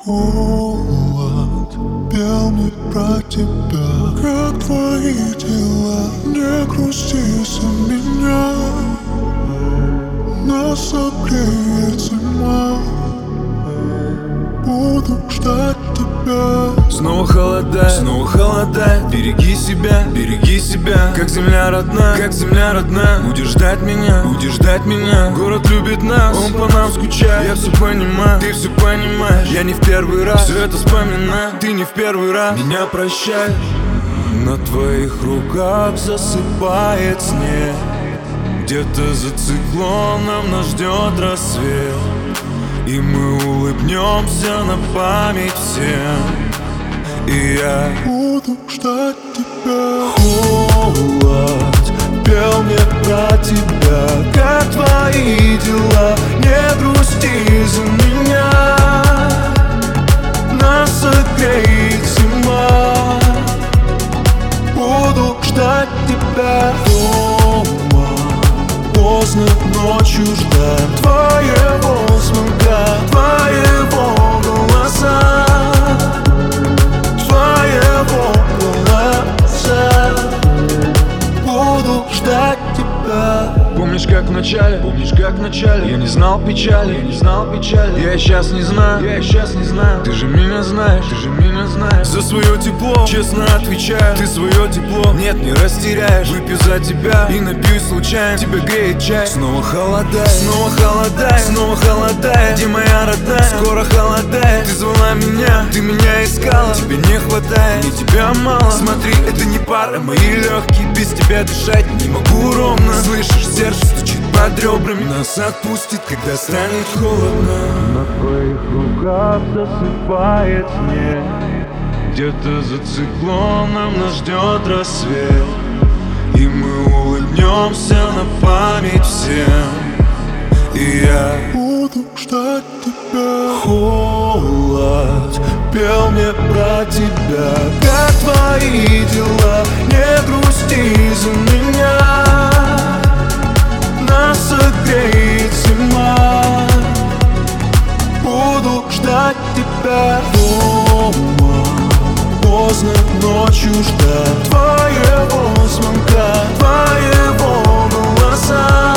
Холод пел мне про тебя. Как твои дела? Не грусти за меня. Нас согреет зима. Буду ждать тебя. Снова холодай, береги себя, как земля родная, будешь ждать меня, город любит нас, он по нам скучает, я все понимаю, ты все понимаешь, я не в первый раз все это вспоминаю, ты не в первый раз меня прощай. На твоих руках засыпает снег, где-то за циклоном нас ждет рассвет, и мы улыбнемся на память всем. И я буду ждать тебя. Холод пел мне про тебя. Как твои дела? Не грусти за меня. Нас согреет зима. Буду ждать тебя дома. Поздно ночью ждать твоего звонка, твоего голоса, твоего голоса. Буду ждать тебя. Помнишь, как в начале, я не знал печали, я и сейчас не знаю, ты же меня знаешь, за свое тепло, честно отвечаю, ты свое тепло, нет, не растеряешь. Выпью за тебя и напьюсь случайно, тебя греет чай. Снова холодает, где моя родная? Скоро холодает, ты звала меня, ты меня искала, тебе не хватает, мне тебя мало. Смотри, это не пара, мои легкие, без тебя дышать не могу ровно. Слышишь, сердце стучит под ребрами, нас отпустит, когда станет холодно. На твоих руках засыпает снег, где-то за циклоном нас ждет рассвет, и мы улыбнемся на память всем. И я буду ждать тебя. Холод пел мне про тебя. Как твои дела? Не грусти за меня. Нас согреет зима. Буду ждать тебя дома. Поздно ночью ждать твоего звонка, твоего голоса.